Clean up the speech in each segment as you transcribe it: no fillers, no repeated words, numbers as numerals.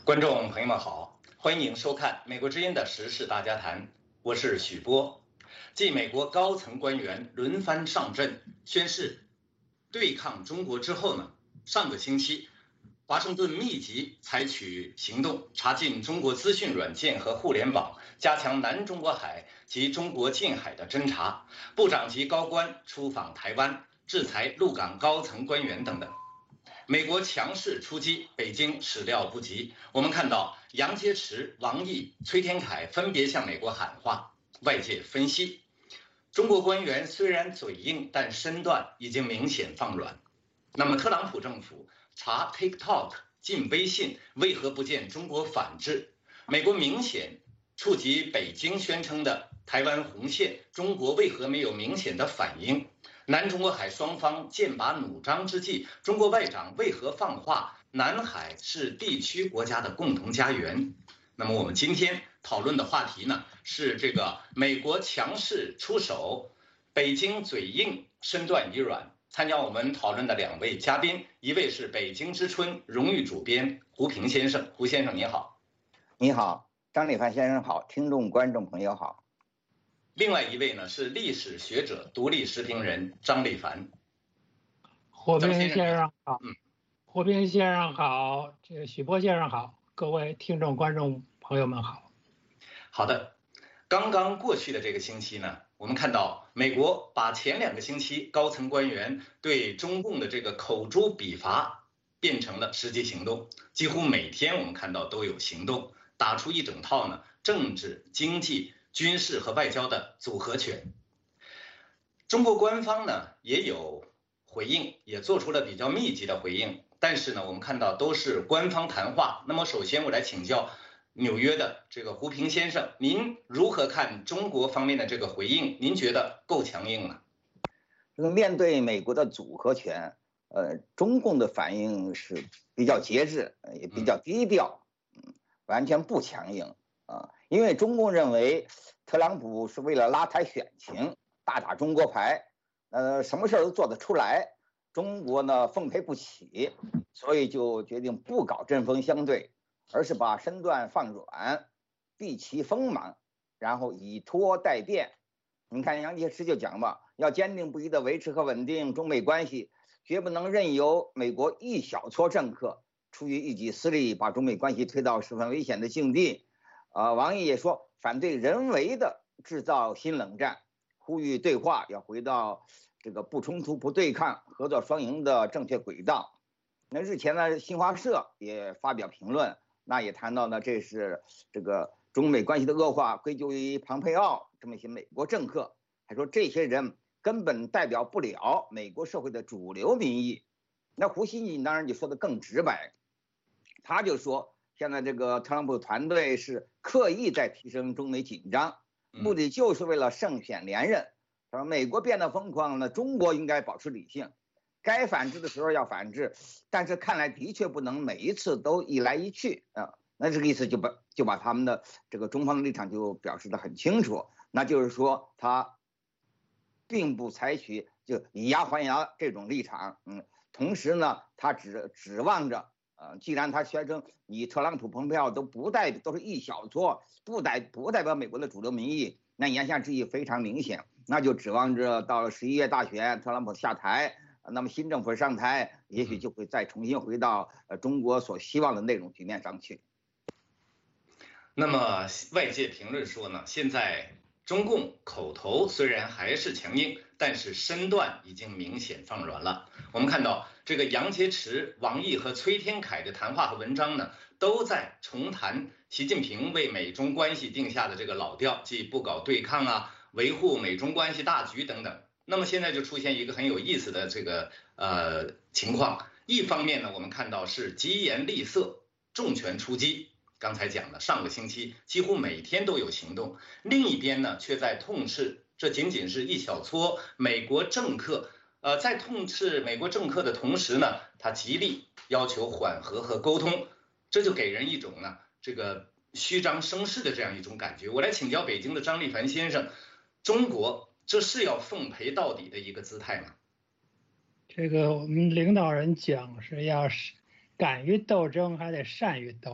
观众朋友们好，欢迎收看美国之音的时事大家谈，我是许波。继美国高层官员轮番上阵宣誓对抗中国之后呢，上个星期，华盛顿密集采取行动，查禁中国资讯软件和互联网，加强南中国海及中国近海的侦查。部长级高官出访台湾，制裁陆港高层官员等等。美国强势出击，北京始料不及。我们看到杨洁篪、王毅、崔天凯分别向美国喊话。外界分析，中国官员虽然嘴硬，但身段已经明显放软。那么，特朗普政府查 TikTok、禁微信，为何不见中国反制？美国明显触及北京宣称的台湾红线，中国为何没有明显的反应？南中国海双方剑拔弩张之际，中国外长为何放话南海是地区国家的共同家园？那么我们今天讨论的话题呢，是这个美国强势出手，北京嘴硬，身段已软。参加我们讨论的两位嘉宾，一位是北京之春荣誉主编胡平先生，胡先生你好。 你好，张立凡先生好，听众观众朋友好。 另外一位呢是历史学者、独立时评人张立凡。 胡平先生好，胡平先生好，这个许波先生好，各位听众观众朋友们好。 好的，刚刚过去的这个星期呢，我们看到美国把前2个星期高层官员对中共的这个口诛笔伐变成了实际行动，几乎每天我们看到都有行动，打出一整套呢政治、经济、军事和外交的组合拳。中国官方呢也有回应，也做出了比较密集的回应，但是呢我们看到都是官方谈话。那么首先我来请教纽约的这个胡平先生，您如何看中国方面的这个回应？您觉得够强硬吗？ 这个面对美国的组合拳，中共的反应是比较节制，也比较低调，完全不强硬啊。因为中共认为特朗普是为了拉抬选情，大打中国牌，什么事都做得出来，中国呢奉陪不起，所以就决定不搞针锋相对，而是把身段放软，避其锋芒，然后以拖待变。你看杨洁篪就讲吧，要坚定不移地维持和稳定中美关系，绝不能任由美国一小撮政客出于一己私利，把中美关系推到十分危险的境地。王毅也说反对人为的制造新冷战，呼吁对话要回到这个不冲突、不对抗、合作双赢的正确轨道。那日前呢，新华社也发表评论，那也谈到呢，这是这个中美关系的恶化归咎于庞佩奥这么一些美国政客，还说这些人根本代表不了美国社会的主流民意。那胡锡进当然就说的更直白，他就说现在这个特朗普团队是刻意在提升中美紧张，目的就是为了胜选连任。他说美国变得疯狂，那中国应该保持理性，该反制的时候要反制，但是看来的确不能每一次都一来一去啊。那这个意思就把他们的这个中方的立场就表示得很清楚，那就是说他并不采取就以牙还牙这种立场，同时呢，他指望着既然他宣称你特朗普、蓬佩奥都是一小撮，不代表美国的主流民意，那言下之意非常明显，那就指望着到了11月大选，特朗普下台，那么新政府上台，也许就会再重新回到中国所希望的那种局面上去。 那么外界评论说呢，现在中共口头虽然还是强硬，但是身段已经明显放软了。我们看到这个杨洁篪、王毅和崔天凯的谈话和文章呢，都在重谈习近平为美中关系定下的这个老调，即不搞对抗啊，维护美中关系大局等等。那么现在就出现一个很有意思的这个情况，一方面呢，我们看到是疾言厉色，重拳出击。刚才讲的上个星期几乎每天都有行动，另一边呢却在痛斥这仅仅是一小撮美国政客，在痛斥美国政客的同时呢，他极力要求缓和和沟通，这就给人一种呢这个虚张声势的这样一种感觉。我来请教北京的张立凡先生，中国这是要奉陪到底的一个姿态吗？ 这个我们领导人讲是要敢于斗争，还得善于斗争。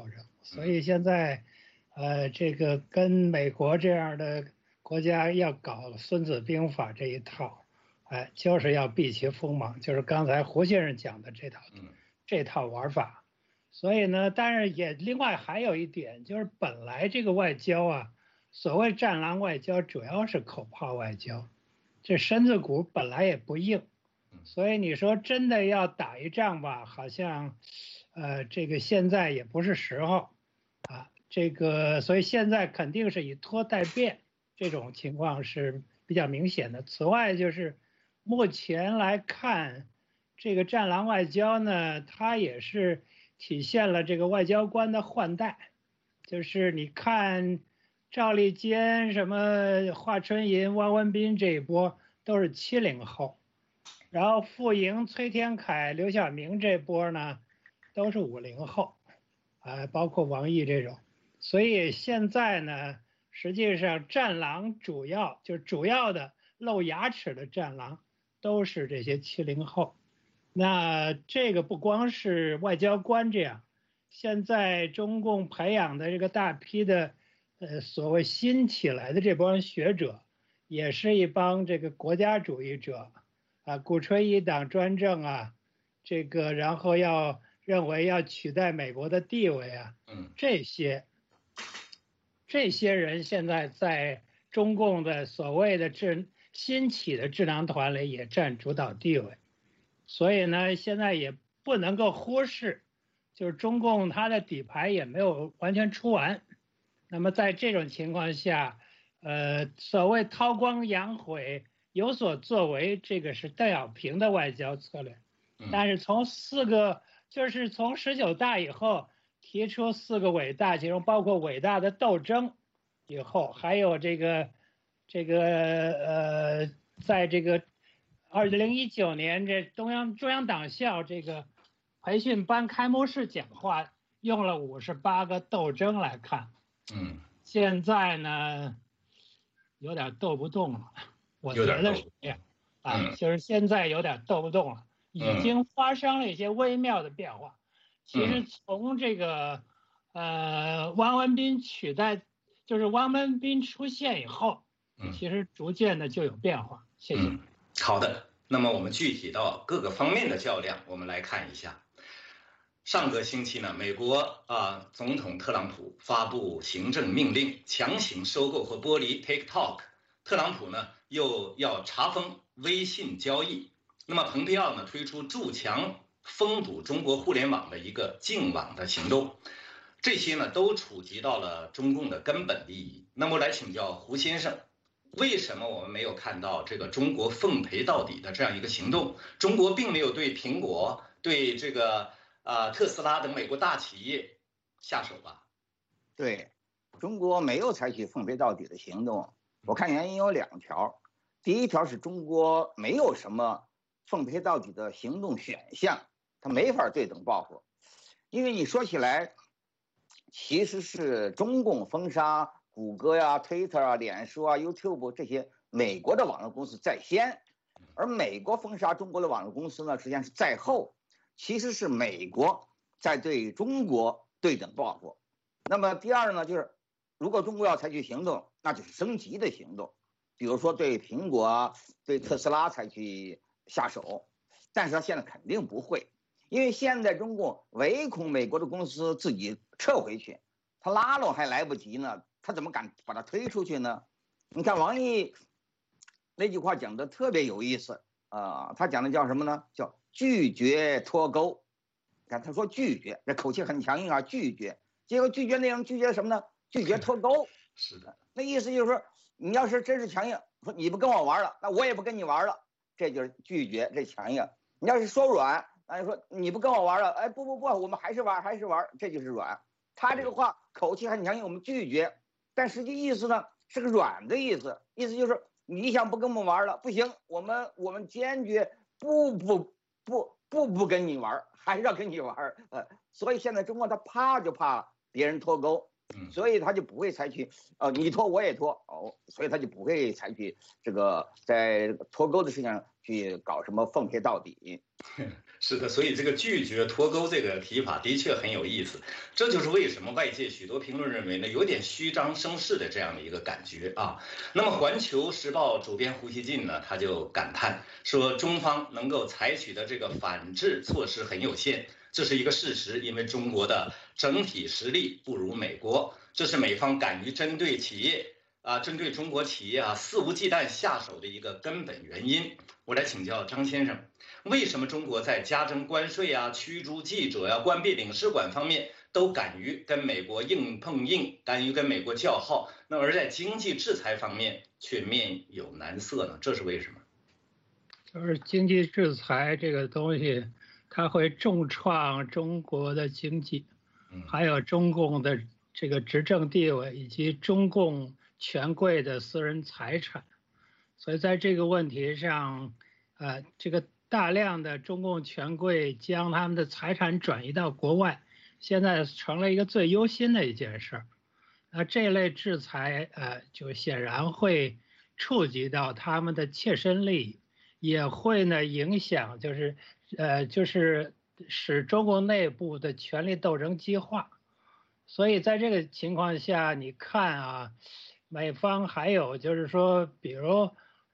所以现在，这个跟美国这样的国家要搞孙子兵法这一套，就是要避其锋芒，就是刚才胡先生讲的这套玩法。所以呢，但是也另外还有一点，就是本来这个外交啊，所谓战狼外交主要是口炮外交，这身子骨本来也不硬，所以你说真的要打一仗吧，好像，这个现在也不是时候，这个所以现在肯定是以拖待变，这种情况是比较明显的。此外就是目前来看，这个战狼外交呢，它也是体现了这个外交官的换代，就是你看赵立坚、什么华春莹、汪文斌这一波都是70后，然后傅莹、崔天凯、刘晓明这波呢都是50后，包括王毅这种。所以现在呢，实际上战狼主要的露牙齿的战狼都是这些70后。那这个不光是外交官这样，现在中共培养的这个大批的所谓新起来的这帮学者，也是一帮这个国家主义者鼓吹一党专政这个然后认为要取代美国的地位这些人现在在中共的所谓的新起的智囊团里也占主导地位，所以呢，现在也不能够忽视，就是中共它的底牌也没有完全出完。那么在这种情况下，所谓韬光养晦有所作为，这个是邓小平的外交策略。但是从就是从19大以后提出4个伟大，其中包括伟大的斗争以后，还有在这个2019年这中央党校这个培训班开幕式讲话用了58个斗争来看，现在呢有点斗不动了，我觉得是这样就是现在有点斗不动了，已经发生了一些微妙的变化。其实从这个汪文斌就是汪文斌出现以后，其实逐渐的就有变化。谢谢。 好的，那么我们具体到各个方面的较量，我们来看一下。上个星期呢，美国总统特朗普发布行政命令，强行收购和剥离 TikTok。特朗普呢又要查封微信交易。那么蓬佩奥呢推出筑墙封堵中国互联网的一个净网的行动。这些呢都触及到了中共的根本利益。那么来请教胡先生，为什么我们没有看到这个中国奉陪到底的这样一个行动？中国并没有对苹果、对这个特斯拉等美国大企业下手吧？ 对，中国没有采取奉陪到底的行动。我看原因有2条，第一条是中国没有什么奉陪到底的行动选项，它没法对等报复。因为你说起来，其实是中共封杀谷歌呀、Twitter 脸书YouTube 这些美国的网络公司在先，而美国封杀中国的网络公司呢，实际上是在后。其实是美国在对中国对等报复。那么第二呢，就是如果中国要采取行动，那就是升级的行动，比如说对苹果、对特斯拉采取下手。但是他现在肯定不会，因为现在中共唯恐美国的公司自己撤回去，他拉拢还来不及呢，他怎么敢把它推出去呢？你看王毅那句话讲的特别有意思他讲的叫什么呢？叫拒绝脱钩。看他说拒绝，这口气很强硬拒绝。结果拒绝内容拒绝什么呢？拒绝脱钩。 是的， 那意思就是说，你要是真是强硬，说你不跟我玩了，那我也不跟你玩了，这就是拒绝，这强硬。你要是说软，那就说你不跟我玩了，哎不，我们还是玩，这就是软。他这个话口气很强硬，我们拒绝，但实际意思呢是个软的意思，意思就是你想不跟我们玩了，不行，我们坚决不跟你玩，还是要跟你玩。所以现在中国他怕就怕别人脱钩， 所以他就不会采取你拖我也拖所以他就不会采取这个在脱钩的事情上去搞什么奉陪到底。 是的，所以这个拒绝脱钩这个提法的确很有意思，这就是为什么外界许多评论认为呢，有点虚张声势的这样的一个感觉啊。那么《环球时报》主编胡锡进呢，他就感叹说，中方能够采取的这个反制措施很有限，这是一个事实，因为中国的整体实力不如美国，这是美方敢于针对企业针对中国企业肆无忌惮下手的一个根本原因。我来请教张先生，为什么中国在加征关税驱逐记者关闭领事馆方面都敢于跟美国硬碰硬，敢于跟美国叫号，那而在经济制裁方面却面有难色呢？这是为什么？ 就是经济制裁这个东西，它会重创中国的经济，还有中共的这个执政地位以及中共权贵的私人财产。所以在这个问题上，这个大量的中共权贵将他们的财产转移到国外，现在成了一个最忧心的一件事。那这类制裁，就显然会触及到他们的切身利益，也会呢影响，就是使中国内部的权力斗争激化。所以在这个情况下，你看美方还有就是说，比如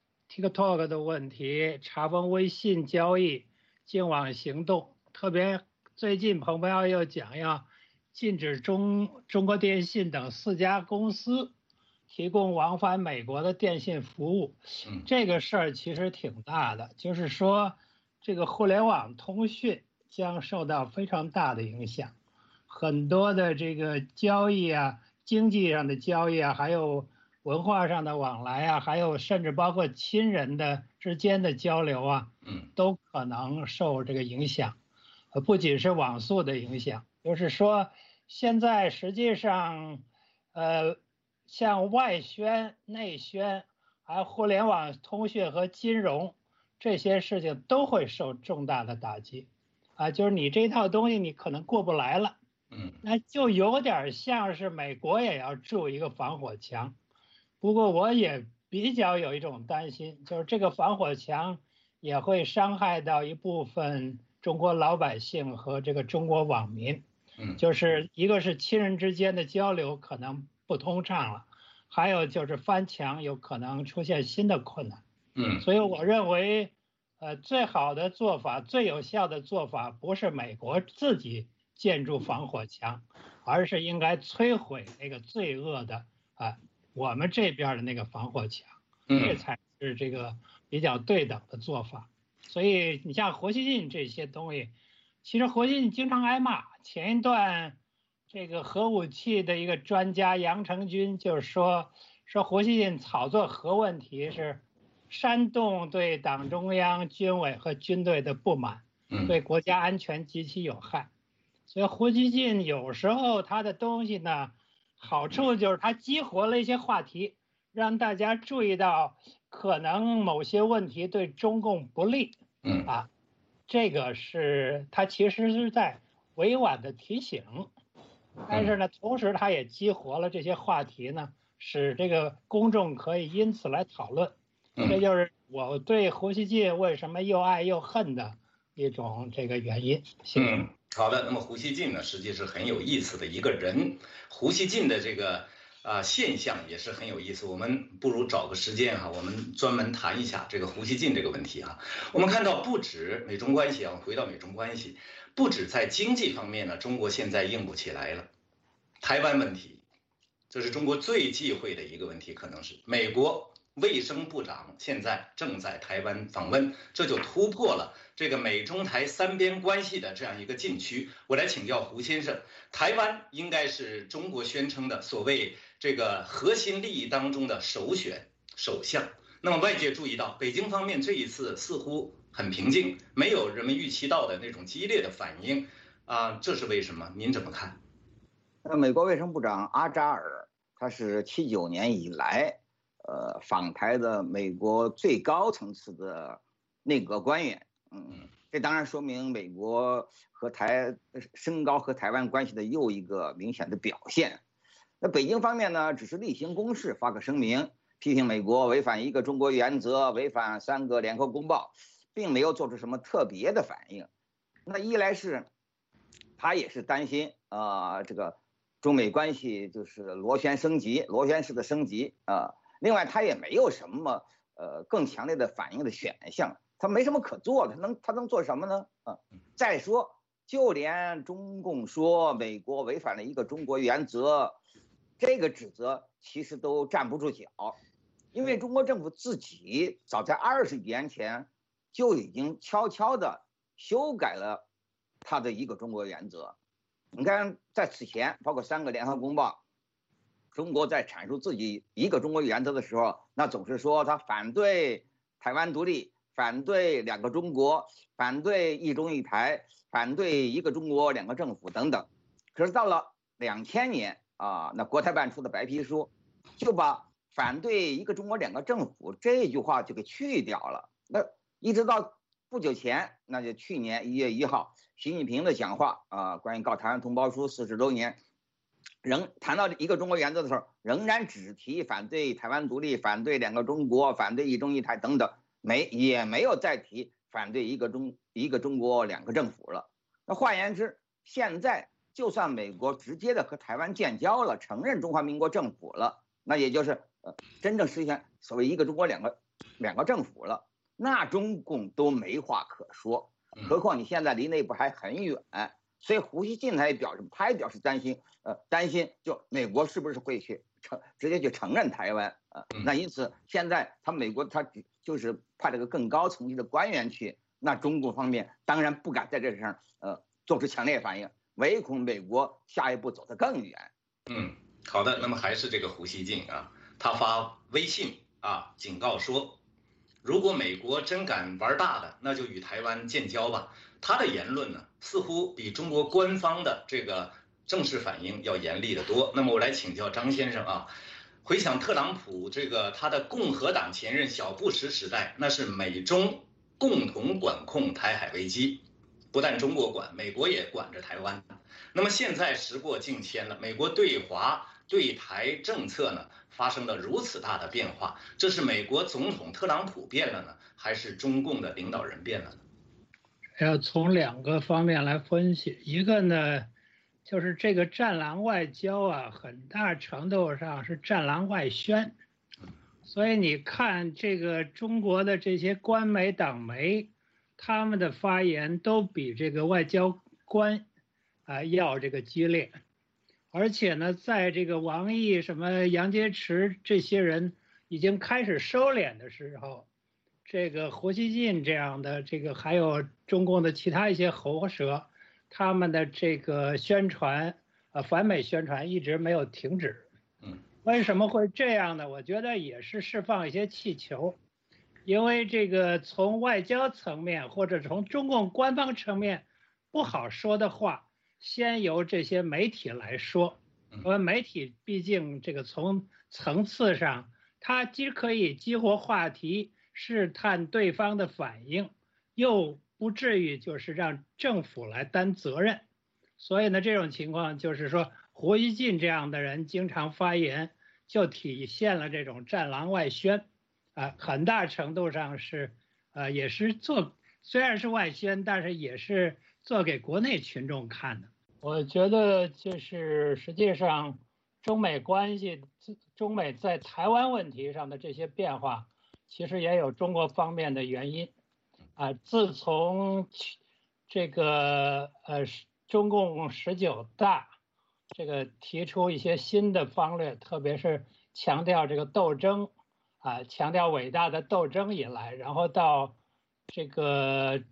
TikTok 的问题，查封微信交易，净网行动，特别最近蓬佩奥又讲要禁止中国电信等4家公司提供往返美国的电信服务。这个事儿其实挺大的，就是说这个互联网通讯将受到非常大的影响，很多的这个交易经济上的交易还有文化上的往来还有甚至包括亲人的之间的交流都可能受这个影响。不仅是网速的影响，就是说现在实际上像外宣、内宣，还有互联网通讯和金融这些事情都会受重大的打击就是你这套东西你可能过不来了。那就有点像是美国也要筑一个防火墙。不过我也比较有一种担心，就是这个防火墙也会伤害到一部分中国老百姓和这个中国网民。就是一个是亲人之间的交流可能不通畅了，还有就是翻墙有可能出现新的困难。所以我认为最好的做法、最有效的做法不是美国自己建筑防火墙，而是应该摧毁那个罪恶的我们这边的那个防火墙，这才是这个比较对等的做法。所以你像胡锡进这些东西，其实胡锡进经常挨骂。前一段这个核武器的一个专家杨成军就是说胡锡进炒作核问题是煽动对党中央、军委和军队的不满，对国家安全极其有害。所以胡锡进有时候他的东西呢，好处就是他激活了一些话题，让大家注意到可能某些问题对中共不利。这个是他其实是在委婉的提醒，但是呢，同时他也激活了这些话题呢，使这个公众可以因此来讨论。这就是我对胡锡进为什么又爱又恨的一种这个原因。 好的，那么胡锡进呢，实际是很有意思的一个人。胡锡进的这个现象也是很有意思。我们不如找个时间我们专门谈一下这个胡锡进这个问题我们看到不止美中关系回到美中关系，不止在经济方面呢，中国现在硬不起来了。台湾问题，这是中国最忌讳的一个问题，可能是美国卫生部长现在正在台湾访问，这就突破了这个美中台3边关系的这样一个禁区。我来请教胡先生，台湾应该是中国宣称的所谓这个核心利益当中的首选首项。那么外界注意到，北京方面这一次似乎很平静，没有人们预期到的那种激烈的反应这是为什么？您怎么看？ 美国卫生部长阿扎尔，他是79年以来访台的美国最高层次的内阁官员。这当然说明美国升高和台湾关系的又一个明显的表现。 那北京方面呢，只是例行公事，发个声明，批评美国违反一个中国原则，违反3个联合公报，并没有做出什么特别的反应。那一来是，他也是担心这个中美关系就是螺旋式的升级啊。另外他也没有什么更强烈的反应的选项，他没什么可做的，他能做什么呢？再说，就连中共说美国违反了一个中国原则，这个指责其实都站不住脚，因为中国政府自己早在20几年前就已经悄悄的修改了他的一个中国原则。你看，在此前，包括3个联合公报，中国在阐述自己一个中国原则的时候，那总是说他反对台湾独立，反对2个中国，反对一中一台，反对一个中国2个政府等等。可是到了2000年那国台办出的白皮书就把反对一个中国2个政府这句话就给去掉了。那一直到不久前，那就去年1月1号，习近平的讲话关于告台湾同胞书40周年，仍谈到一个中国原则的时候，仍然只提反对台湾独立，反对2个中国，反对一中一台等等，也没有再提反对一个中国2个政府了。那换言之，现在就算美国直接的和台湾建交了，承认中华民国政府了，那也就是真正实现所谓一个中国两个政府了，那中共都没话可说，何况你现在离内部还很远。所以胡锡进他也表示担心就美国是不是会去直接去承认台湾那因此现在美国他就是派了个更高层级的官员去，那中共方面当然不敢在这上做出强烈反应，唯恐美国下一步走得更远。 好的，那么还是这个胡锡进他发微信警告说，如果美国真敢玩大的，那就与台湾建交吧。他的言论呢，似乎比中国官方的这个正式反应要严厉得多。那么我来请教张先生回想特朗普他的共和党前任小布什时代，那是美中共同管控台海危机，不但中国管，美国也管着台湾。那么现在时过境迁了，美国对华对台政策呢发生了如此大的变化，这是美国总统特朗普变了呢，还是中共的领导人变了呢？ 要从2个方面来分析，一个呢，就是这个战狼外交很大程度上是战狼外宣，所以你看这个中国的这些官媒党媒，他们的发言都比这个外交官要这个激烈，而且呢，在这个王毅什么杨洁篪这些人已经开始收敛的时候，这个胡锡进这样的还有中共的其他一些喉舌，他们的这个宣传反美宣传一直没有停止。为什么会这样呢？我觉得也是释放一些气球，因为这个从外交层面或者从中共官方层面不好说的话，先由这些媒体来说。因为媒体毕竟这个从层次上，它既可以激活话题，试探对方的反应，又不至于就是让政府来担责任。所以呢，这种情况就是说，胡锡进这样的人经常发言，就体现了这种战狼外宣很大程度上是也是虽然是外宣，但是也是做给国内群众看的。我觉得就是实际上中美关系，中美在台湾问题上的这些变化，其实也有中国方面的原因自从这个中共19大提出一些新的方略，特别是强调这个斗争强调伟大的斗争以来，然后到这个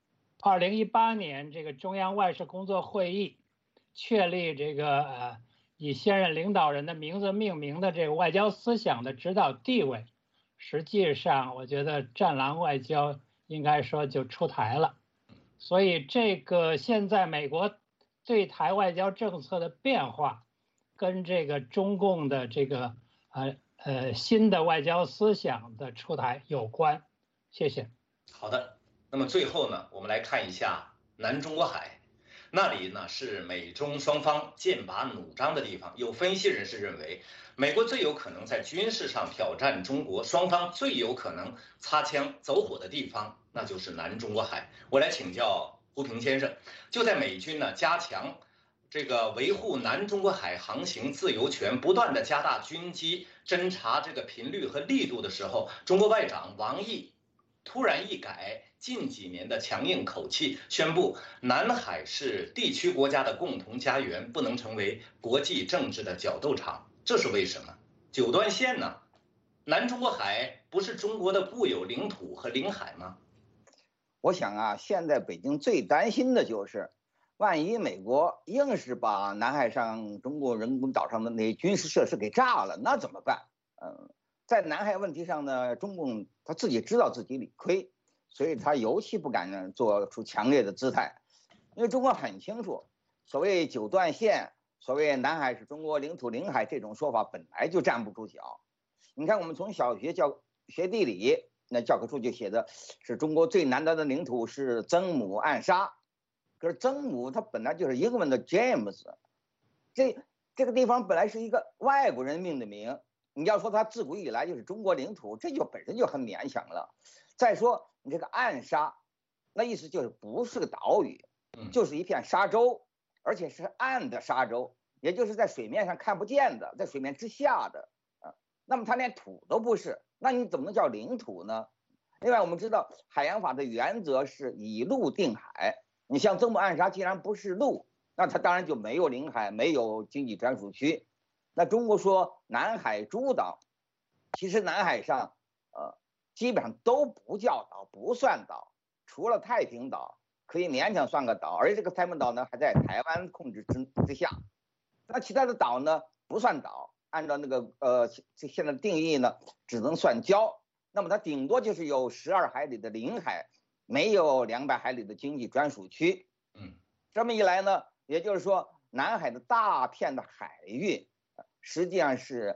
2018年这个中央外事工作会议确立这个以现任领导人的名字命名的这个外交思想的指导地位，实际上我觉得战狼外交应该说就出台了。所以这个现在美国对台外交政策的变化，跟这个中共的这个新的外交思想的出台有关。谢谢。 好的，那么最后呢，我们来看一下南中国海。 那里呢是美中双方剑拔弩张的地方。有分析人士认为，美国最有可能在军事上挑战中国，双方最有可能擦枪走火的地方，那就是南中国海。我来请教胡平先生，就在美军呢加强这个维护南中国海航行自由权，不断的加大军机侦察这个频率和力度的时候，中国外长王毅突然一改近几年的强硬口气，宣布南海是地区国家的共同家园，不能成为国际政治的角斗场。这是为什么？九段线呢？南中国海不是中国的固有领土和领海吗？ 我想啊，现在北京最担心的就是，万一美国硬是把南海上中国人工岛上的那些军事设施给炸了，那怎么办？在南海问题上呢，中共他自己知道自己理亏，所以他尤其不敢做出强烈的姿态，因为中国很清楚，所谓九段线，所谓南海是中国领土领海这种说法本来就站不住脚。你看我们从小学学地理，那教科书就写的是中国最南端的领土是曾母暗沙，可是曾母它本来就是英文的 James， 这个地方本来是一个外国人命的名，你要说它自古以来就是中国领土，这就本身就很勉强了。再说你这个暗沙，那意思就是不是个岛屿，就是一片沙洲，而且是暗的沙洲，也就是在水面上看不见的，在水面之下的那么它连土都不是，那你怎么能叫领土呢？另外我们知道海洋法的原则是以陆定海，你像曾母暗沙既然不是陆，那它当然就没有领海，没有经济专属区。那中国说南海诸岛，其实南海上基本上都不叫岛，不算岛，除了太平岛可以勉强算个岛，而且这个太平岛呢还在台湾控制之下，那其他的岛呢不算岛，按照那个现在的定义呢只能算礁，那么它顶多就是有12海里的领海，没有200海里的经济专属区。这么一来呢，也就是说南海的大片的海域实际上是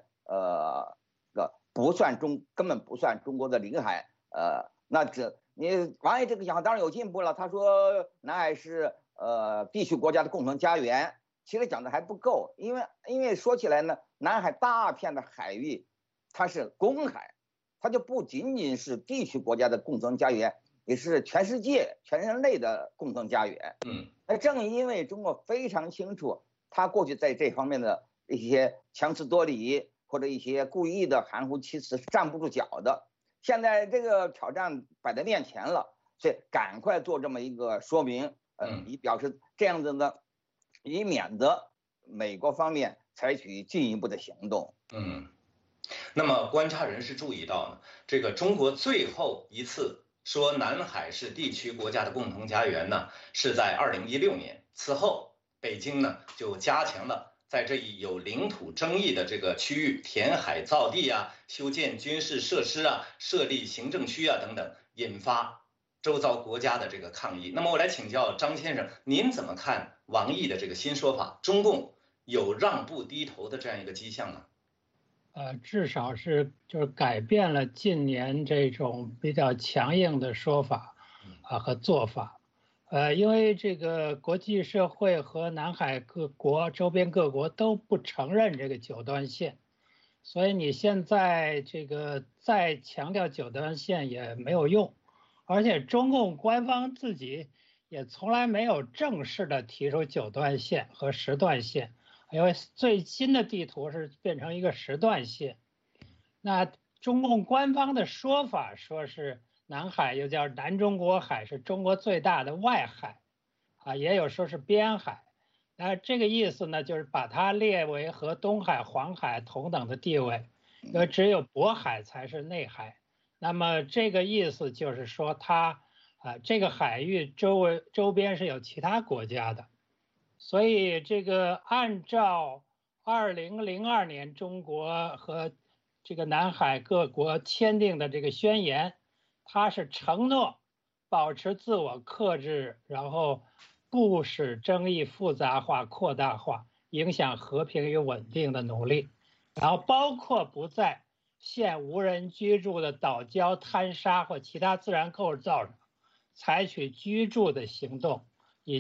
根本不算中国的领海。那你王毅这个讲法当然有进步了，他说南海是地区国家的共同家园，其实讲的还不够，因为说起来呢，南海大片的海域它是公海，它就不仅仅是地区国家的共同家园，也是全世界全人类的共同家园。那正因为中国非常清楚他过去在这方面的一些强词夺理或者一些故意的含糊其辞是站不住脚的，现在这个挑战摆在面前了，所以赶快做这么一个说明，以表示这样子呢，以免得美国方面采取进一步的行动。 那么观察人士注意到呢，这个中国最后一次说南海是地区国家的共同家园呢，是在2016年。此后，北京呢就加强了在这一有领土争议的这个区域填海造地啊、修建军事设施啊、设立行政区啊等等，引发周遭国家的这个抗议。那么我来请教张先生，您怎么看王毅的这个新说法？中共有让步低头的这样一个迹象呢？ 至少是就是改变了近年这种比较强硬的说法和做法。因为这个国际社会和南海各国周边各国都不承认这个九段线，所以你现在这个再强调九段线也没有用，而且中共官方自己也从来没有正式的提出九段线和10段线，因为最新的地图是变成一个10段线。那中共官方的说法说是南海又叫南中国海，是中国最大的外海也有说是边海。这个意思呢，就是把它列为和东海、黄海同等的地位，因为只有渤海才是内海。那么这个意思就是说它这个海域周边是有其他国家的，所以这个按照2002年中国和这个南海各国签订的这个宣言，它是承诺保持自我克制，然后不使争议复杂化、扩大化，影响和平与稳定的努力，然后包括不在现无人居住的岛礁、滩沙或其他自然构造上采取居住的行动，以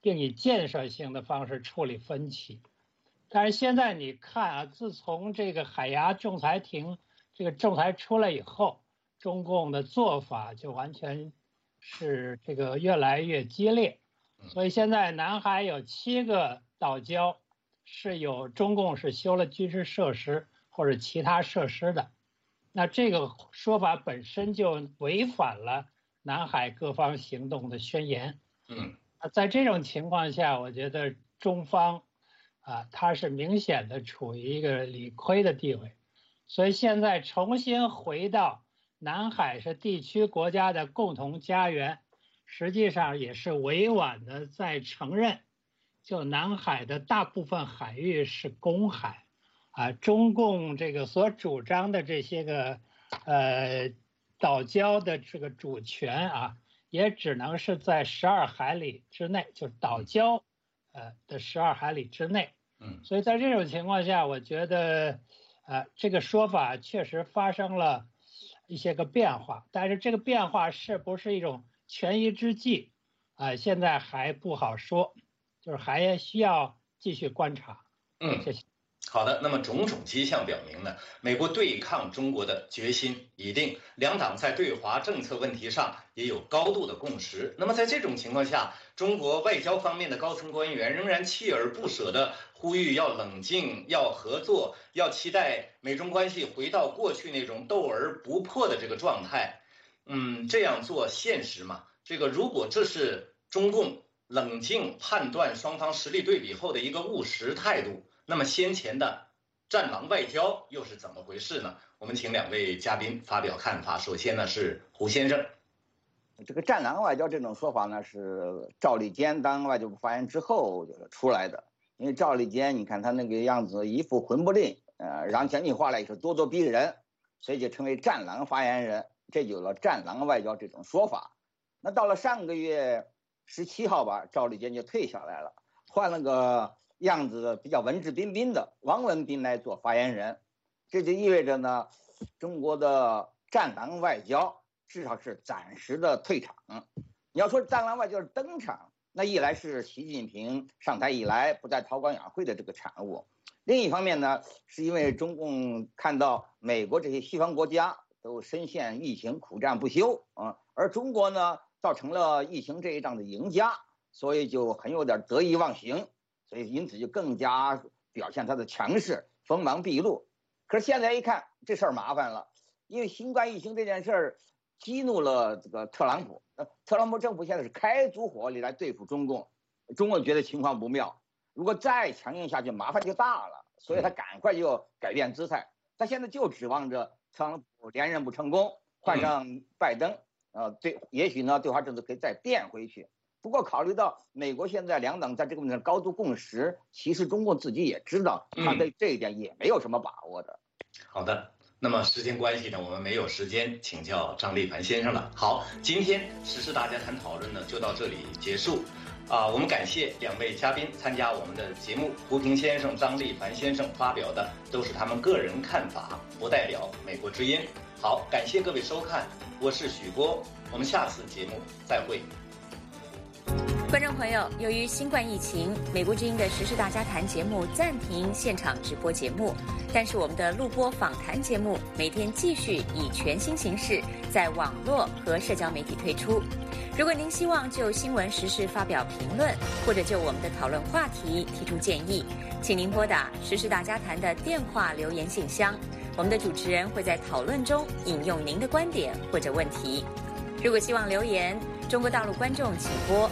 并以建设性的方式处理分歧。但是现在你看啊，自从这个海牙仲裁庭这个仲裁出来以后，中共的做法就完全是这个越来越激烈。所以现在南海有7个岛礁是有中共是修了军事设施或者其他设施的，那这个说法本身就违反了南海各方行动的宣言。在这种情况下，我觉得中方它是明显的处于一个理亏的地位，所以现在重新回到南海是地区国家的共同家园，实际上也是委婉的在承认，就南海的大部分海域是公海，中共这个所主张的这些个岛礁的这个主权也只能是在12海里之内，就是岛礁的12海里之内。所以在这种情况下，我觉得这个说法确实发生了一些个变化，但是这个变化是不是一种权宜之计现在还不好说，就是还需要继续观察。谢谢。 好的，那么种种迹象表明呢，美国对抗中国的决心已定，两党在对华政策问题上也有高度的共识。那么在这种情况下，中国外交方面的高层官员仍然锲而不舍地呼吁要冷静、要合作、要期待美中关系回到过去那种斗而不破的这个状态。这样做现实吗？如果这是中共冷静判断双方实力对比后的一个务实态度，那么先前的战狼外交又是怎么回事呢？我们请2位嘉宾发表看法。首先呢是胡先生。 这个战狼外交这种说法呢，是赵立坚当外交部发言之后出来的。因为赵立坚，你看他那个样子，一副混不吝，让讲起话来也是咄咄逼人，所以就成为战狼发言人，这就有了战狼外交这种说法。那到了上个月17号吧，赵立坚就退下来了，换了个样子比较文质彬彬的王文斌来做发言人，这就意味着呢，中国的战狼外交至少是暂时的退场。你要说战狼外交是登场，那一来是习近平上台以来不再韬光养晦的这个产物，另一方面呢，是因为中共看到美国这些西方国家都深陷疫情苦战不休而中国呢造成了疫情这一仗的赢家，所以就很有点得意忘形，所以因此就更加表现他的强势，锋芒毕露。可是现在一看，这事儿麻烦了，因为新冠疫情这件事儿激怒了这个特朗普，特朗普政府现在是开足火力来对付中共，中共觉得情况不妙，如果再强硬下去，麻烦就大了，所以他赶快就改变姿态，他现在就指望着特朗普连任不成功，换上拜登，也许呢对华政策可以再变回去。不过考虑到美国现在两党在这个问题上高度共识，其实中共自己也知道，他对这一点也没有什么把握的。 好的，那么时间关系呢，我们没有时间请教张立凡先生了。好，今天时事大家谈讨论呢就到这里结束。我们感谢2位嘉宾参加我们的节目，胡平先生、张立凡先生发表的都是他们个人看法，不代表美国之音。好，感谢各位收看，我是许波，我们下次节目再会。 观众朋友，由于新冠疫情，美国之音的时事大家谈节目暂停现场直播节目，但是我们的录播访谈节目每天继续以全新形式在网络和社交媒体推出。如果您希望就新闻时事发表评论，或者就我们的讨论话题提出建议，请您拨打时事大家谈的电话留言信箱，我们的主持人会在讨论中引用您的观点或者问题。如果希望留言，中国大陆观众请拨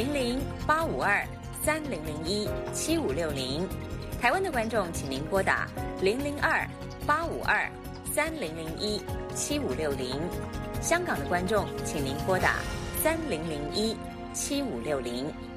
00-852-3001-7560，台湾的观众请您拨打002-852-3001-7560，香港的观众请您拨打3001-7560。